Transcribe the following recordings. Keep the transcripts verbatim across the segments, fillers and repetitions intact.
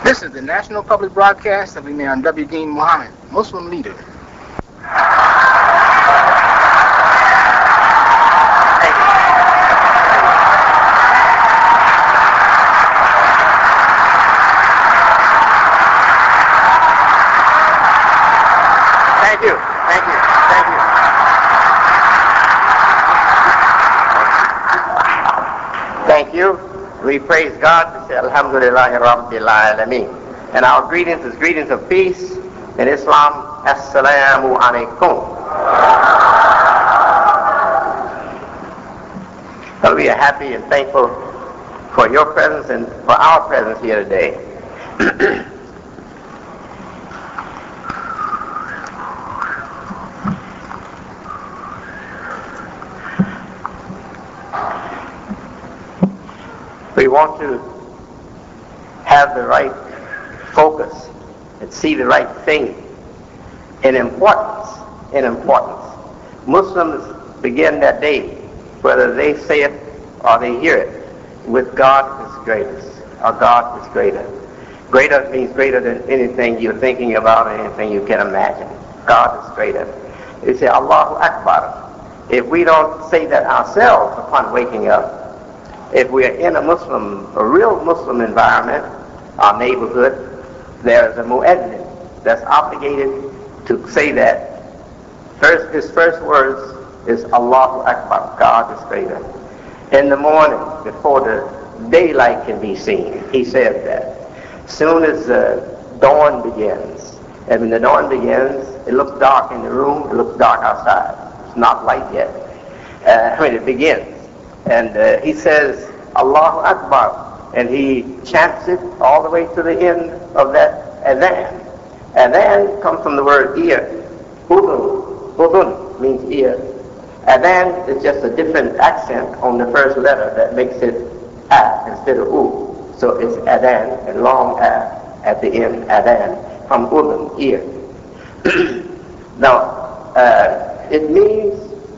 This is the National Public Broadcast of Imam W. Deen Muhammad, Muslim leader. Thank you. Thank you. Thank you. Thank you. We praise God. We say Alhamdulillah Rabbil Alameen. And our greetings is greetings of peace in Islam. Assalamu alaikum. Well, we are happy and thankful for your presence and for our presence here today. We want to have the right focus and see the right thing in importance. In importance, Muslims begin their day, whether they say it or they hear it, with God is greatest. Or God is greater. Greater means greater than anything you're thinking about or anything you can imagine. God is greater. You say Allahu Akbar. If we don't say that ourselves upon waking up, if we are in a Muslim, a real Muslim environment, our neighborhood, there is a muezzin that's obligated to say that. First, his first words is Allahu Akbar, God is greater. In the morning, before the daylight can be seen, he says that. Soon as the dawn begins, and when the dawn begins, it looks dark in the room, it looks dark outside. It's not light yet. Uh, when it begins. And uh, he says, Allahu Akbar, and he chants it all the way to the end of that adhan. Adhan comes from the word ear. Udun. Udun means ear. Adhan is just a different accent on the first letter that makes it a instead of u. So it's adhan, and long a at the end, adhan, from udun, ear. Now, uh, it means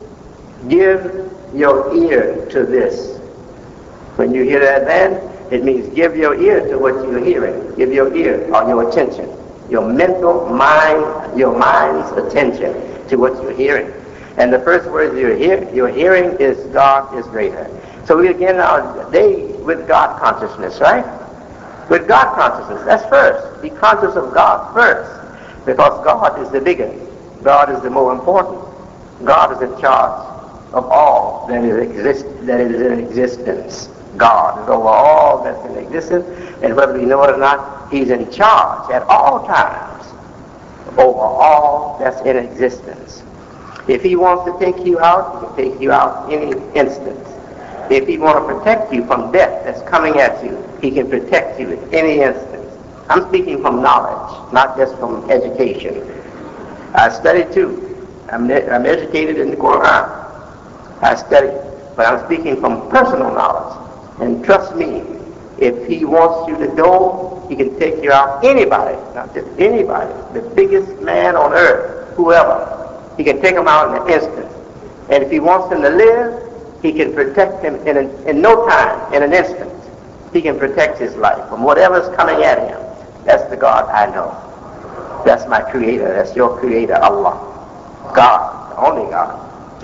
give your ear to this. When you hear that adhan, it means give your ear to what you're hearing. Give your ear or your attention, your mental mind, your mind's attention to what you're hearing. And the first words you're, hear, you're hearing is God is greater. So we begin our day with God consciousness, right? With God consciousness. That's first. Be conscious of God first. Because God is the bigger. God is the more important. God is in charge of all that is, exist, that is in existence. God is over all that's in existence, and whether we know it or not, he's in charge at all times over all that's in existence. If he wants to take you out, he can take you out any instant. If he wants to protect you from death that's coming at you, he can protect you at any instant. I'm speaking from knowledge, not just from education. I study too. I'm, I'm educated in the Quran. I study, but I'm speaking from personal knowledge. And trust me, if he wants you to go, he can take you out. Anybody, not just anybody, the biggest man on earth, whoever, he can take him out in an instant. And if he wants him to live, he can protect him in, a, in no time, in an instant. He can protect his life from whatever's coming at him. That's the God I know. That's my creator. That's your creator, Allah. God, the only God.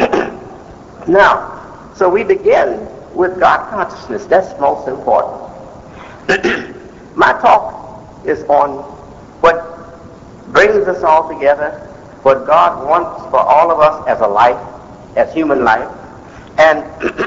Now, so we begin with God consciousness. That's most important. My talk is on what brings us all together, what God wants for all of us as a life, as human life, and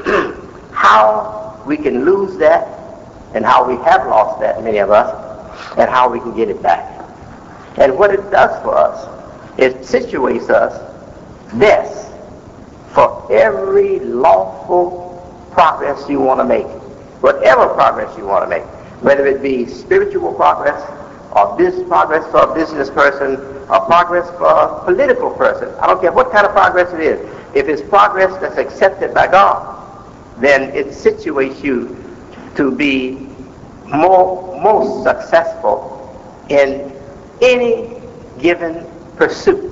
how we can lose that, and how we have lost that, many of us, and how we can get it back. And what it does for us, it situates us best for every lawful progress you want to make, whatever progress you want to make, whether it be spiritual progress or business progress for a business person or progress for a political person. I don't care what kind of progress it is. If it's progress that's accepted by God, then it situates you to be more most successful in any given pursuit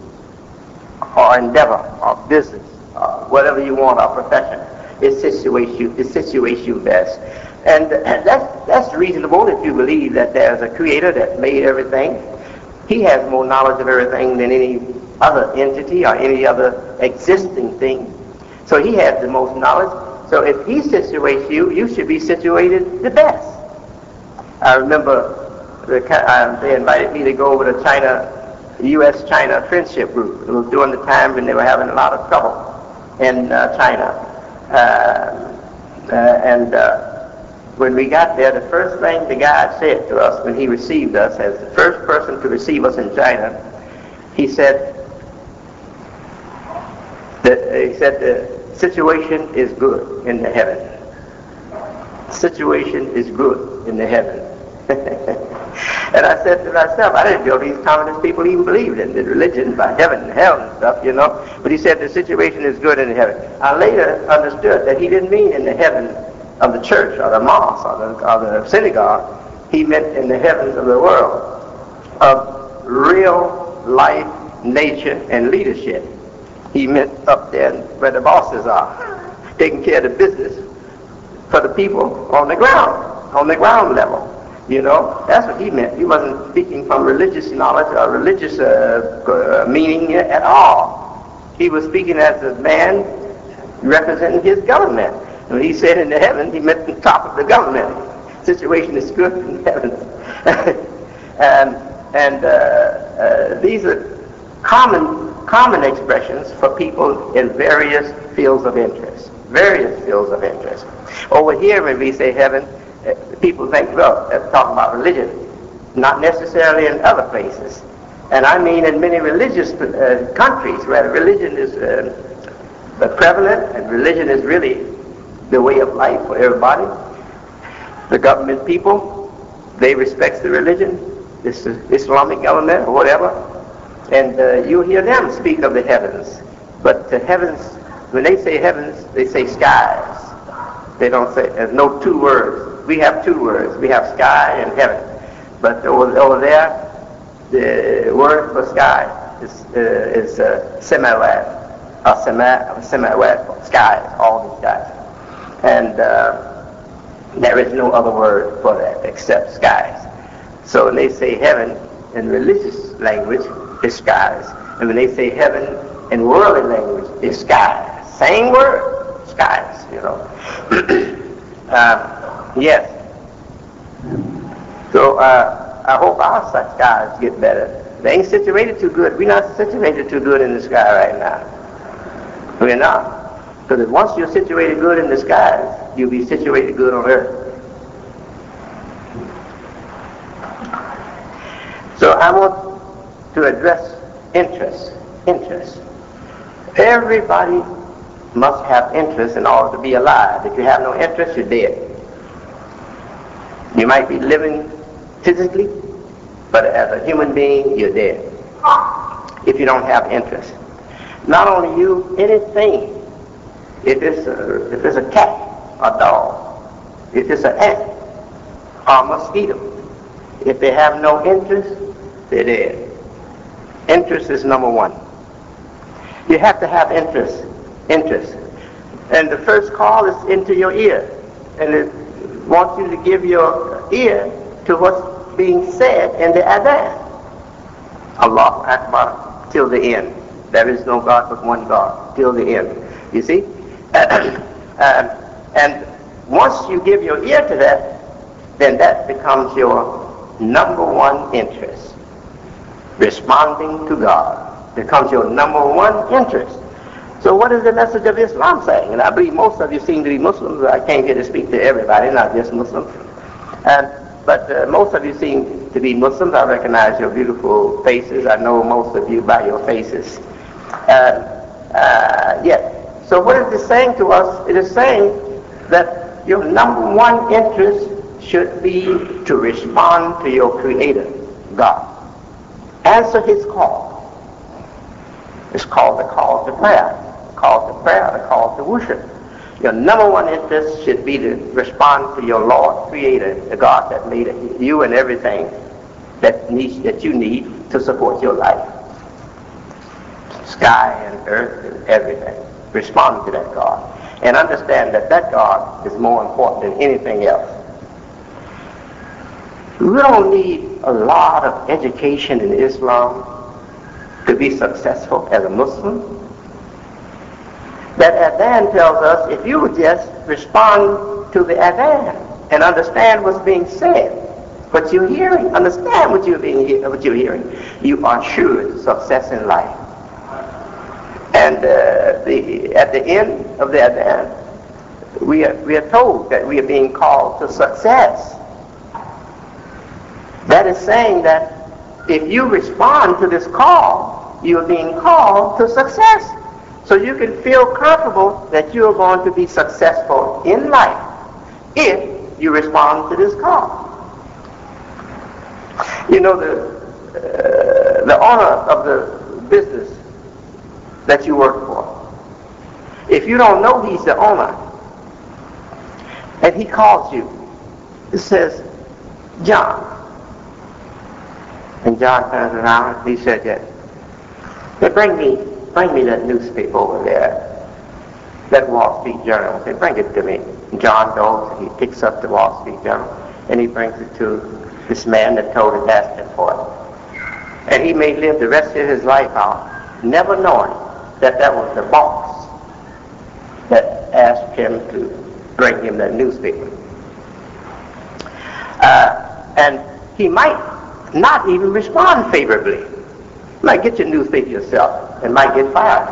or endeavor or business or whatever you want or profession. It situates you, it situates you best. And that's, that's reasonable if you believe that there's a creator that made everything. He has more knowledge of everything than any other entity or any other existing thing. So he has the most knowledge. So if he situates you, you should be situated the best. I remember the, uh, they invited me to go over to China, U S China Friendship Group. It was during the time when they were having a lot of trouble in uh, China. Uh, uh, and uh, when we got there, the first thing the guy said to us when he received us, as the first person to receive us in China, he said, that, he said the situation is good in the heaven. Situation is good in the heaven. And I said to myself, I didn't know these communist people even believed in the religion by heaven and hell and stuff, you know. But he said the situation is good in the heaven. I later understood that he didn't mean in the heaven of the church or the mosque or the, or the synagogue. He meant in the heavens of the world of real life, nature, and leadership. He meant up there where the bosses are, taking care of the business for the people on the ground, on the ground level. You know, that's what he meant. He wasn't speaking from religious knowledge or religious uh, uh, meaning at all. He was speaking as a man representing his government. And when he said in the heaven, he meant the top of the government. Situation is good in heaven. and and uh, uh, these are common common expressions for people in various fields of interest. Various fields of interest. Over here, when we say heaven, people think, well, that's talking about religion, not necessarily in other places. And I mean in many religious uh, countries where religion is uh, prevalent and religion is really the way of life for everybody. The government people, they respect the religion, this Islamic government or whatever, and uh, you hear them speak of the heavens. But the heavens, when they say heavens, they say skies. They don't say, there's no two words. We have two words. We have sky and heaven. But over, over there, the word for sky is, uh, is uh, semawat, or sema, semawat, skies, all these skies. And uh, there is no other word for that except skies. So when they say heaven in religious language, it's skies. And when they say heaven in worldly language, it's skies. Same word, skies, you know. uh, Yes. So uh, I hope our skies get better. They ain't situated too good. We're not situated too good in the sky right now. We're not. Because once you're situated good in the skies, you'll be situated good on earth. So I want to address interest. Interest. Everybody must have interest in order to be alive. If you have no interest, you're dead. You might be living physically, but as a human being, you're dead. If you don't have interest. Not only you, anything. If it's a, if it's a cat or dog, if it's an ant or a mosquito, if they have no interest, they're dead. Interest is number one. You have to have interest. Interest. And the first call is into your ear. And it wants you to give your ear to what's being said in the adhan. Allahu Akbar till the end. There is no God but one God till the end. You see? uh, and once you give your ear to that, then that becomes your number one interest. Responding to God becomes your number one interest. So what is the message of Islam saying? And I believe most of you seem to be Muslims. I came here to speak to everybody, not just Muslims. Um, but uh, most of you seem to be Muslims. I recognize your beautiful faces. I know most of you by your faces. Uh, uh, yes. So what is this saying to us? It is saying that your number one interest should be to respond to your Creator, God. Answer His call. It's called the call to prayer. Call to prayer, the call to worship. Your number one interest should be to respond to your Lord, Creator, the God that made you and everything that needs that you need to support your life. Sky and earth and everything. Respond to that God. and understand that that God is more important than anything else. We don't need a lot of education in Islam to be successful as a Muslim. That adhan tells us if you would just respond to the adhan and understand what's being said, what you're hearing, understand what you're, being, what you're hearing, you are sure of success in life. And uh, the, at the end of the adhan, we are, we are told that we are being called to success. That is saying that if you respond to this call, you are being called to success. So you can feel comfortable that you are going to be successful in life if you respond to this call. You know, the, uh, the owner of the business that you work for, if you don't know he's the owner, and he calls you, it says, John. And John turns around and he said, yes. Hey, bring me, bring me that newspaper over there, that Wall Street Journal. Say, bring it to me. And John goes and he picks up the Wall Street Journal and he brings it to this man that told him asked him for it. And he may live the rest of his life out, never knowing that that was the boss that asked him to bring him that newspaper. Uh, and he might not even respond favorably. You might get your newspaper yourself and might get fired.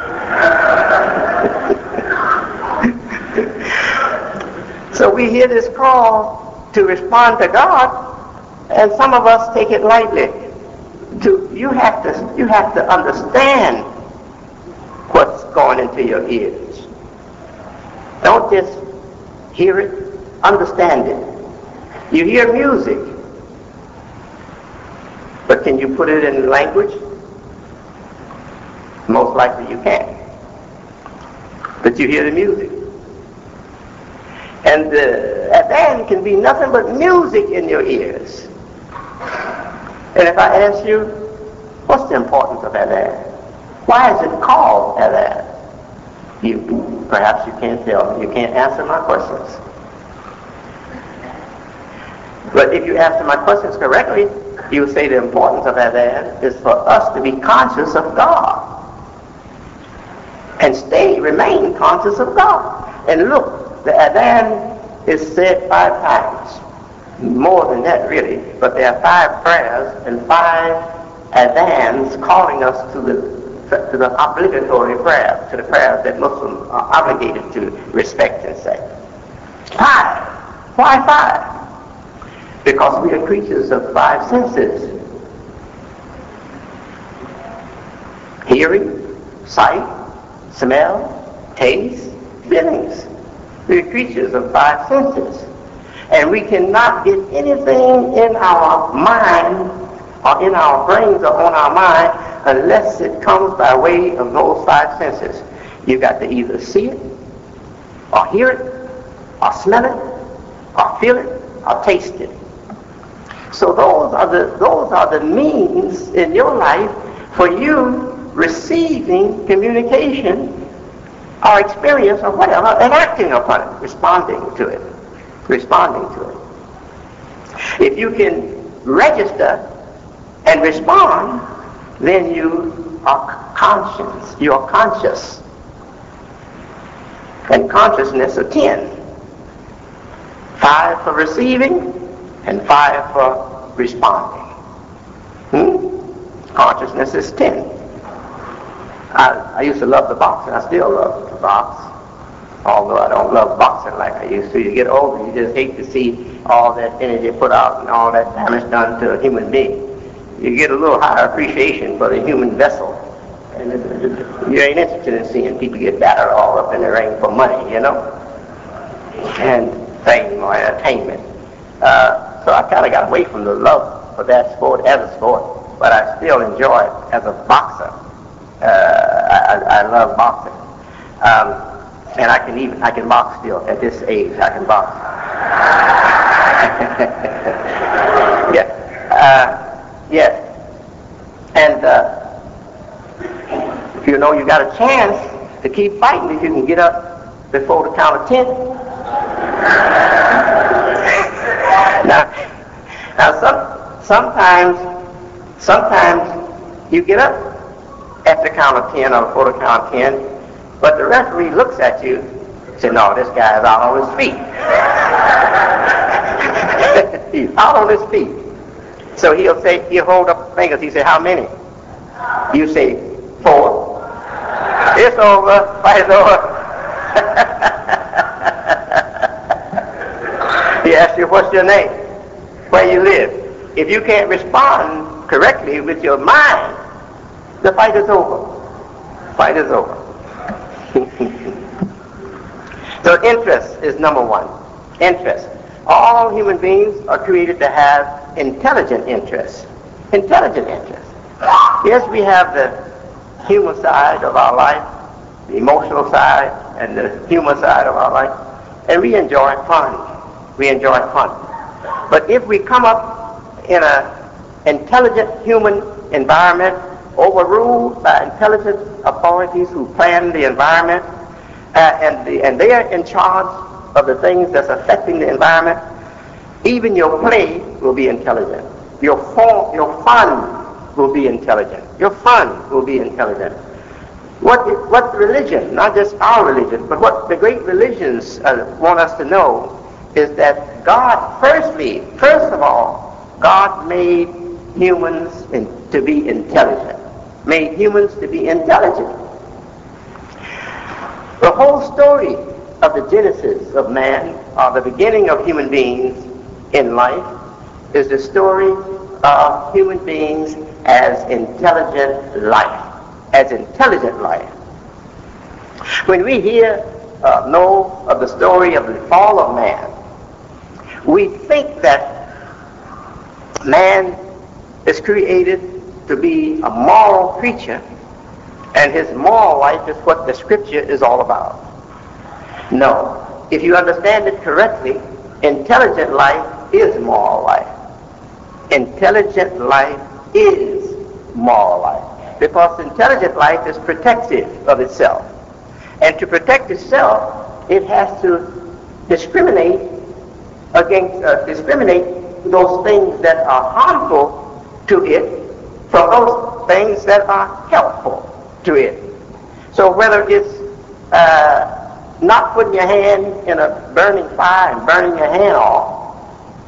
So we hear this call to respond to God, and some of us take it lightly. To, you have to, you have to understand what's going into your ears. Don't just hear it, understand it. You hear music, but can you put it in language? Most likely you can't. But you hear the music. And the adhan can be nothing but music in your ears. And if I ask you, what's the importance of adhan? Why is it called adhan? You, perhaps you can't tell me. You can't answer my questions. But if you answer my questions correctly, you say the importance of adhan is for us to be conscious of God. And stay, remain conscious of God. And look, the adhan is said five times. More than that, really. But there are five prayers and five adhans calling us to the, to the obligatory prayer, to the prayers that Muslims are obligated to respect and say. Five. Why five? Because we are creatures of five senses. Hearing, sight, smell, taste, feelings. We are creatures of five senses. And we cannot get anything in our mind or in our brains or on our mind unless it comes by way of those five senses. You've got to either see it, or hear it, or smell it, or feel it, or taste it. So those are the those are the means in your life for you receiving communication or experience or whatever and acting upon it, responding to it, responding to it. If you can register and respond, then you are conscious. You are conscious. And consciousness are ten. Five for receiving and five for responding. Hmm? Consciousness is ten. I, I used to love the boxing. I still love the box. Although I don't love boxing like I used to. You get older, you just hate to see all that energy put out and all that damage done to a human being. You get a little higher appreciation for the human vessel. And it, it, you ain't interested in seeing people get battered all up in the ring for money, you know? And fame or entertainment. Uh, so I kind of got away from the love for that sport as a sport, but I still enjoy it as a boxer. Uh, I, I love boxing. Um, and I can even, I can box still at this age, I can box. yeah. Uh, yes. And uh, if you know you got a chance to keep fighting, if you can get up before the count of ten? now, now some, sometimes, sometimes you get up at the count of ten or before the count of ten, but the referee looks at you and says, no, this guy is out on his feet. He's out on his feet. So he'll say, he'll hold up fingers. He say, how many? You say, four. It's over. Fight is over. He asks you, what's your name? Where you live? If you can't respond correctly with your mind, the fight is over. Fight is over. So interest is number one. Interest. All human beings are created to have intelligent interest. Intelligent interest. Yes, we have the human side of our life, the emotional side, and the human side of our life, and we enjoy fun. We enjoy fun. But if we come up in an intelligent human environment, overruled by intelligent authorities who plan the environment, uh, and, the, and they are in charge of the things that's affecting the environment, even your play will be intelligent. Your, form, your fun will be intelligent. Your fun will be intelligent. What, what religion, not just our religion, but what the great religions uh, want us to know is that God, firstly, first of all, God made humans in, to be intelligent. Made humans to be intelligent. The whole story of the genesis of man, or the beginning of human beings in life, is the story of human beings as intelligent life. As intelligent life. When we hear, uh, know of the story of the fall of man, we think that man is created to be a moral creature, and his moral life is what the scripture is all about. No. If you understand it correctly, intelligent life is moral life. Intelligent life is moral life. Because intelligent life is protective of itself. And to protect itself, it has to discriminate against, uh, discriminate those things that are harmful to it from those things that are helpful to it. So whether it's uh, not putting your hand in a burning fire and burning your hand off,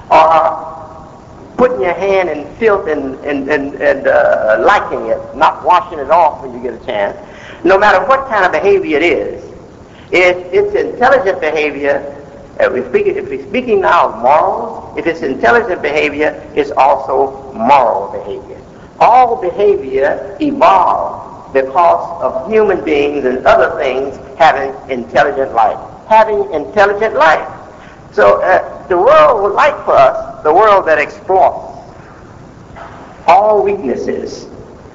or putting your hand in filth and, and, and, and uh, liking it, not washing it off when you get a chance, no matter what kind of behavior it is, if it's intelligent behavior, if we're speaking, if we're speaking now of morals, if it's intelligent behavior, it's also moral behavior. All behavior evolved because of human beings and other things having intelligent life. Having intelligent life. So uh, the world would like for us, the world that exploits all weaknesses.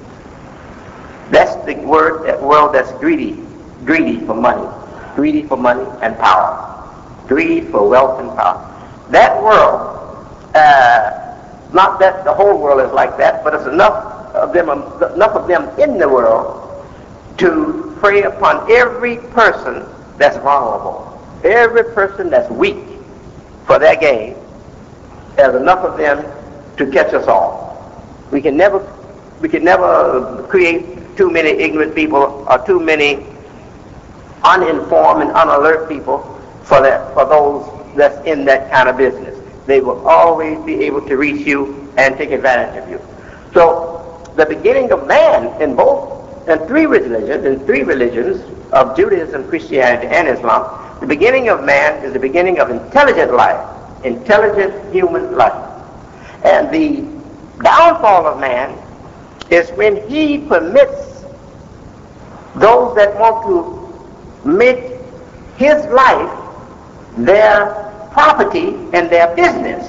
That's the word, that world that's greedy. Greedy for money. Greedy for money and power. Greed for wealth and power. That world, uh, not that the whole world is like that, but it's enough of them, enough of them in the world to prey upon every person that's vulnerable, every person that's weak for their gain. There's enough of them to catch us all. We can never, we can never create too many ignorant people or too many uninformed and unalert people for that, for those that's in that kind of business. They will always be able to reach you and take advantage of you. So the beginning of man in both, in three religions, in three religions of Judaism, Christianity, and Islam, the beginning of man is the beginning of intelligent life, intelligent human life. And the downfall of man is when he permits those that want to make his life their property and their business.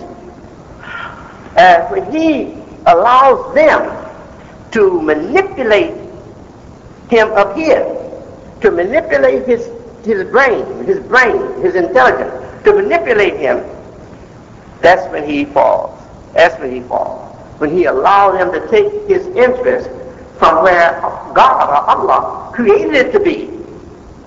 And when he allows them to manipulate him up here, to manipulate his, his brain, his brain, his intelligence, to manipulate him, that's when he falls. That's when he falls. When he allows him to take his interest from where God or Allah created it to be.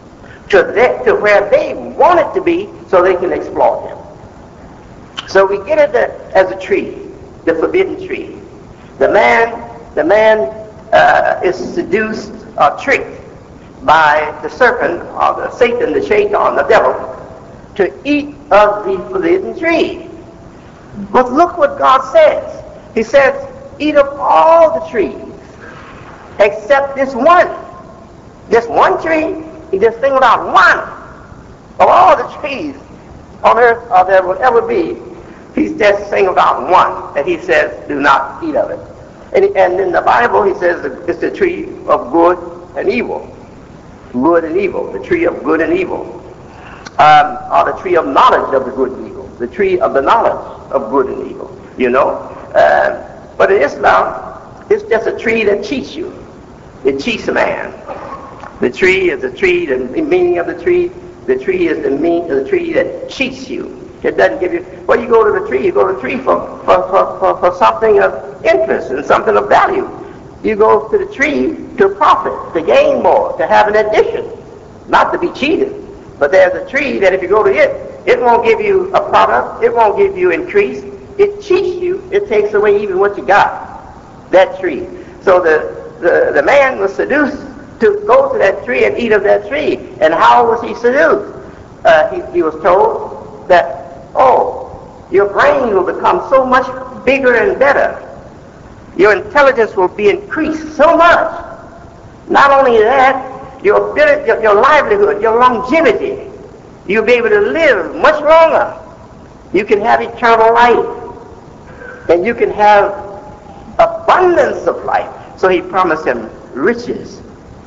to, the, to where they want it to be so they can exploit him. So we get it as a tree, the forbidden tree. The man, the man uh, is seduced or tricked by the serpent or the Satan, the shaitan, the devil, to eat of the forbidden tree. But look what God says. He says, eat of all the trees except this one. This one tree, he just singled out one of all the trees on earth or there will ever be. He's just singled out one, and he says, do not eat of it. And, and in the Bible, he says it's the tree of good and evil. Good and evil, the tree of good and evil. Um, or the tree of knowledge of the good and evil. The tree of the knowledge of good and evil, you know. Uh, but in Islam, it's just a tree that cheats you. It cheats a man. The tree is the tree, the meaning of the tree. The tree is the mean, the tree that cheats you. It doesn't give you, well, you go to the tree, you go to the tree for, for, for, for, for something of interest and something of value. You go to the tree to profit, to gain more, to have an addition, not to be cheated. But there's a tree that if you go to it, it won't give you a product, it won't give you increase, it cheats you, it takes away even what you got, that tree. So the, the, the man was seduced to go to that tree and eat of that tree. And how was he seduced? Uh, he, he was told that, oh, your brain will become so much bigger and better. Your intelligence will be increased so much. Not only that, your ability, your, your livelihood, your longevity, you'll be able to live much longer. You can have eternal life. And you can have abundance of life. So he promised him riches.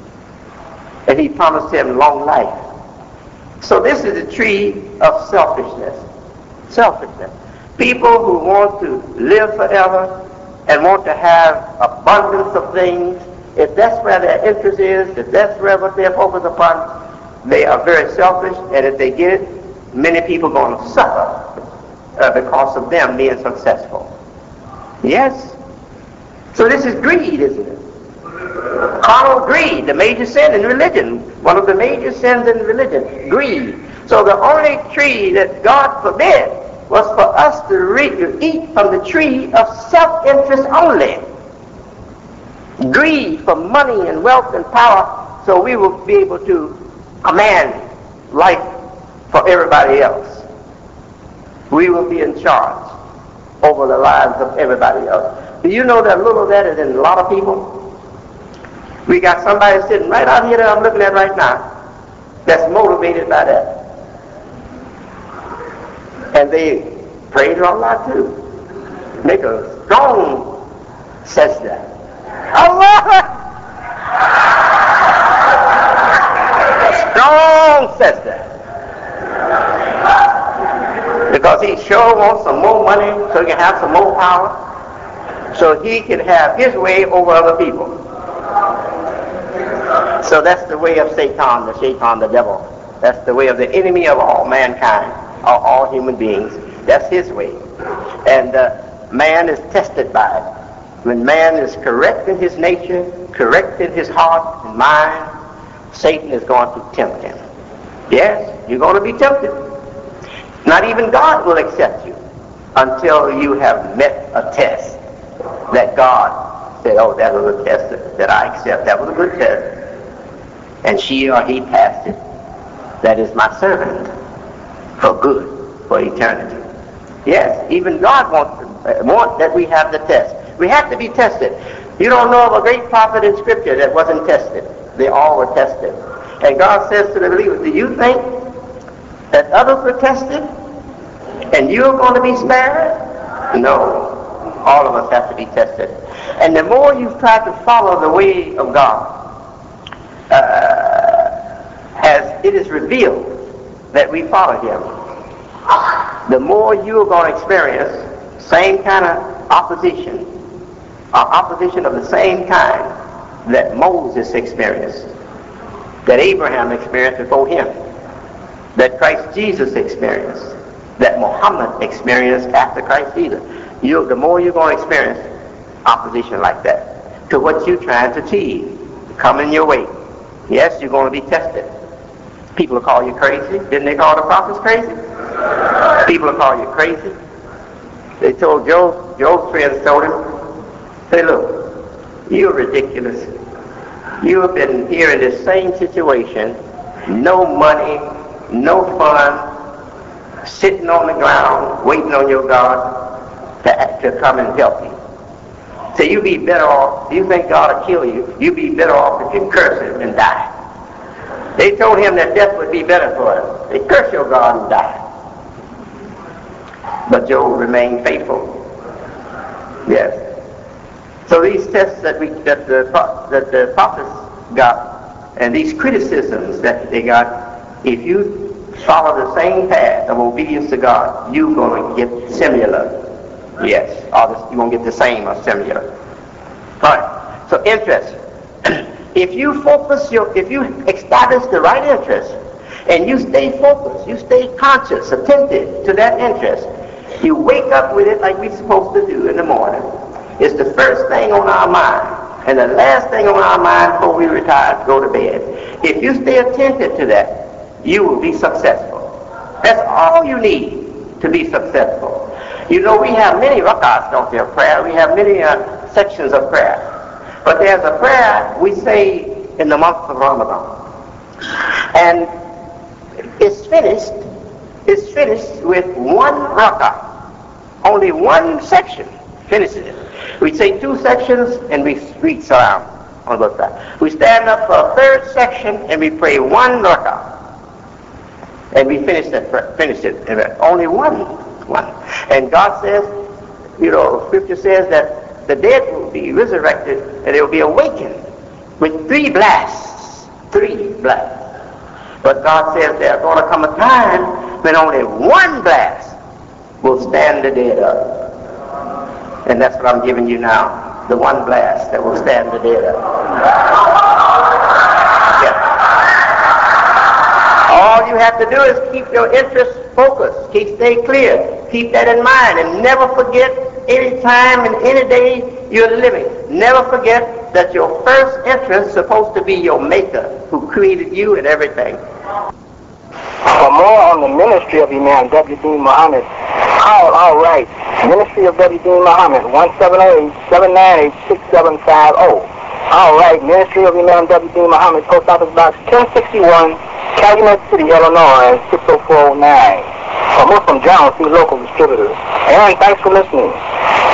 And he promised him long life. So this is a tree of selfishness. Selfishness. People who want to live forever and want to have abundance of things, if that's where their interest is, if that's where what they're focused upon, they are very selfish, and if they get it, many people are going to suffer uh, because of them being successful. Yes? So this is greed, isn't it? Carnal greed, the major sin in religion. One of the major sins in religion, greed. So the only tree that God forbid was for us to, re- to eat from the tree of self-interest only. Greed for money and wealth and power, so we will be able to command life for everybody else. We will be in charge over the lives of everybody else. Do you know that a little of that is in a lot of people? We got somebody sitting right out here that I'm looking at right now that's motivated by that. And they pray to Allah too. Make a strong sajda. Allah! A strong sajda. Because he sure wants some more money so he can have some more power, so he can have his way over other people. So that's the way of Satan, the Shaitan, the devil. That's the way of the enemy of all mankind, of all human beings. That's his way. And uh, man is tested by it. When man is correct in his nature, correct in his heart and mind, Satan is going to tempt him. Yes, you're going to be tempted. Not even God will accept you until you have met a test that God said, oh, that was a test that, that I accept. That was a good test. And she or he passed it. That is my servant for good, for eternity. Yes, even God wants, uh, wants that we have the test. We have to be tested. You don't know of a great prophet in Scripture that wasn't tested. They all were tested. And God says to the believers, do you think that others were tested and you're going to be spared? No. All of us have to be tested. And the more you try to follow the way of God, uh, as it is revealed that we follow him, the more you're going to experience same kind of opposition, or opposition of the same kind that Moses experienced, that Abraham experienced before him, that Christ Jesus experienced, that Muhammad experienced after Christ Jesus. You, the more you're going to experience opposition like that to what you're trying to achieve, coming your way. Yes, you're going to be tested. People will call you crazy. Didn't they call the prophets crazy? People will call you crazy. They told Job, Job's friends told him, say, look, you're ridiculous. You have been here in this same situation, no money, no fun, sitting on the ground, waiting on your God to, to come and help you. So you be better off, you think God will kill you, you be better off if you curse him and die. They told him that death would be better for him. They curse your God and die. But Job remained faithful. Yes. So these tests that we that the that the prophets got, and these criticisms that they got, if you follow the same path of obedience to God, you're going to get similar. Yes, or you won't get the same or similar. All right. So interest. If you focus your, if you establish the right interest, and you stay focused, you stay conscious, attentive to that interest, you wake up with it like we're supposed to do in the morning. It's the first thing on our mind, and the last thing on our mind before we retire to go to bed. If you stay attentive to that, you will be successful. That's all you need to be successful. You know, we have many rakats, don't we, of prayer. We have many uh, sections of prayer. But there's a prayer we say in the month of Ramadan. And it's finished, it's finished with one rakat. Only one section finishes it. We say two sections and we read salam on both sides. We stand up for a third section and we pray one rakat. And we finish that, finish it. Only one, one. And God says, you know, Scripture says that the dead will be resurrected and they will be awakened with three blasts. Three blasts. But God says there's going to come a time when only one blast will stand the dead up. And that's what I'm giving you now. The one blast that will stand the dead up. Yeah. All you have to do is keep your interest focused. Keep stay clear. Keep that in mind and never forget any time and any day you're living. Never forget that your first interest is supposed to be your Maker who created you and everything. For more on the ministry of Imam W D Muhammad, call All Right, Ministry of W D Muhammad, one seven zero eight, seven nine eight, six seven five zero. All Right, Ministry of Imam W D Muhammad, Post Office Box ten sixty-one, Calumet City, Illinois, six oh four oh nine. For Muslim Jones, see local distributors. And thanks for listening.